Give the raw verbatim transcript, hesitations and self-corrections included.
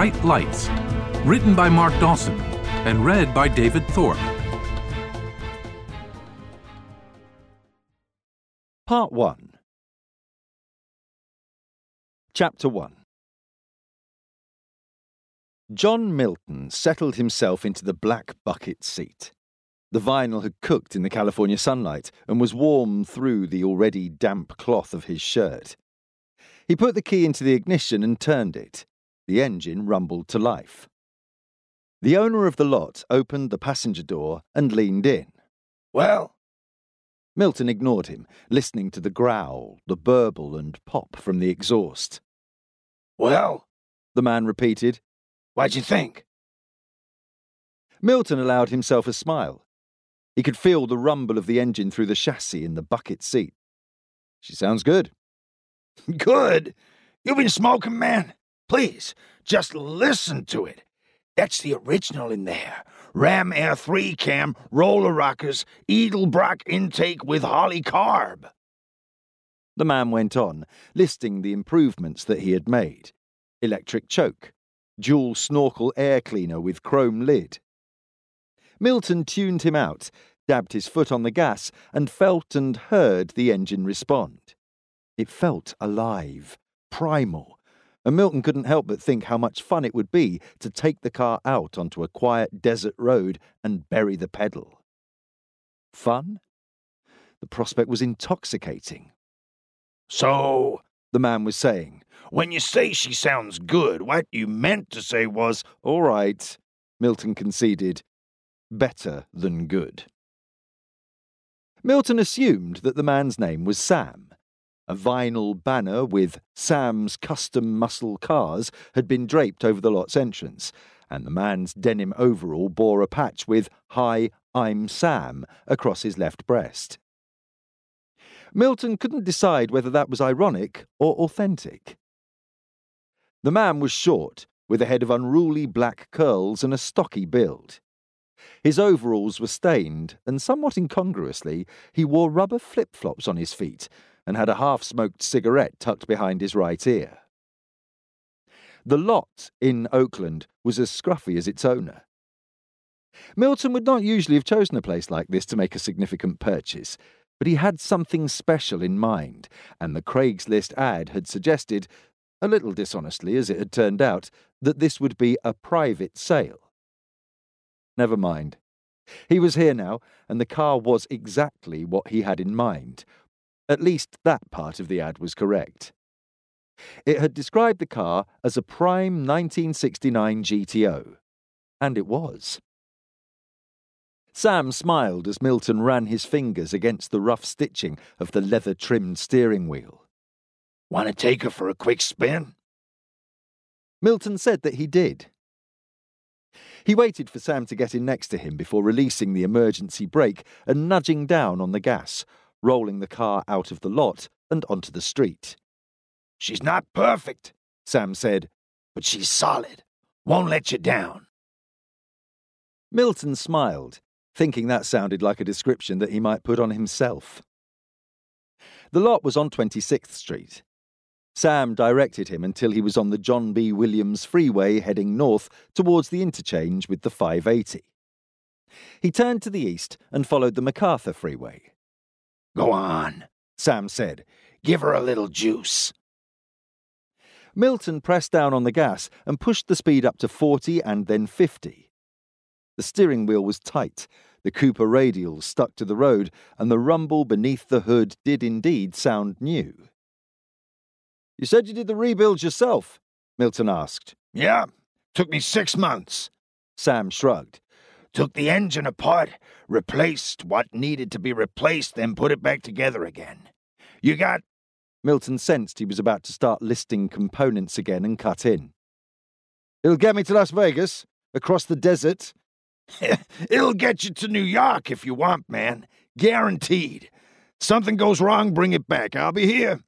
Bright Lights, written by Mark Dawson and read by David Thorpe. Part one. Chapter one. John Milton settled himself into the black bucket seat. The vinyl had cooked in the California sunlight and was warm through the already damp cloth of his shirt. He put the key into the ignition and turned it. The engine rumbled to life. The owner of the lot opened the passenger door and leaned in. "Well?" Milton ignored him, listening to the growl, the burble and pop from the exhaust. "Well?" the man repeated. "What'd you think?" Milton allowed himself a smile. He could feel the rumble of the engine through the chassis in the bucket seat. "She sounds good." "Good? You been smoking, man? Please, just listen to it. That's the original in there. Ram Air three cam, roller rockers, Edelbrock intake with Holly carb." The man went on, listing the improvements that he had made. Electric choke, dual snorkel air cleaner with chrome lid. Milton tuned him out, dabbed his foot on the gas, and felt and heard the engine respond. It felt alive, primal, and Milton couldn't help but think how much fun it would be to take the car out onto a quiet desert road and bury the pedal. Fun? The prospect was intoxicating. "So," the man was saying, "when you say she sounds good, what you meant to say was—" "All right," Milton conceded. "Better than good." Milton assumed that the man's name was Sam. A vinyl banner with Sam's Custom Muscle Cars had been draped over the lot's entrance, and the man's denim overall bore a patch with "Hi, I'm Sam" across his left breast. Milton couldn't decide whether that was ironic or authentic. The man was short, with a head of unruly black curls and a stocky build. His overalls were stained, and somewhat incongruously, he wore rubber flip-flops on his feet and had a half-smoked cigarette tucked behind his right ear. The lot in Oakland was as scruffy as its owner. Milton would not usually have chosen a place like this to make a significant purchase, but he had something special in mind, and the Craigslist ad had suggested, a little dishonestly as it had turned out, that this would be a private sale. Never mind. He was here now, and the car was exactly what he had in mind. At least that part of the ad was correct. It had described the car as a prime nineteen sixty-nine G T O. And it was. Sam smiled as Milton ran his fingers against the rough stitching of the leather-trimmed steering wheel. "Want to take her for a quick spin?" Milton said that he did. He waited for Sam to get in next to him before releasing the emergency brake and nudging down on the gas, rolling the car out of the lot and onto the street. "She's not perfect," Sam said, "but she's solid. Won't let you down." Milton smiled, thinking that sounded like a description that he might put on himself. The lot was on twenty-sixth Street. Sam directed him until he was on the John B. Williams Freeway heading north towards the interchange with the five eighty. He turned to the east and followed the MacArthur Freeway. "Go on," Sam said. "Give her a little juice." Milton pressed down on the gas and pushed the speed up to forty and then fifty. The steering wheel was tight, the Cooper radials stuck to the road, and the rumble beneath the hood did indeed sound new. "You said you did the rebuilds yourself?" Milton asked. "Yeah, took me six months. Sam shrugged. "Took the engine apart, replaced what needed to be replaced, then put it back together again. You got—" Milton sensed he was about to start listing components again and cut in. "It'll get me to Las Vegas, across the desert." "It'll get you to New York if you want, man. Guaranteed. Something goes wrong, bring it back. I'll be here."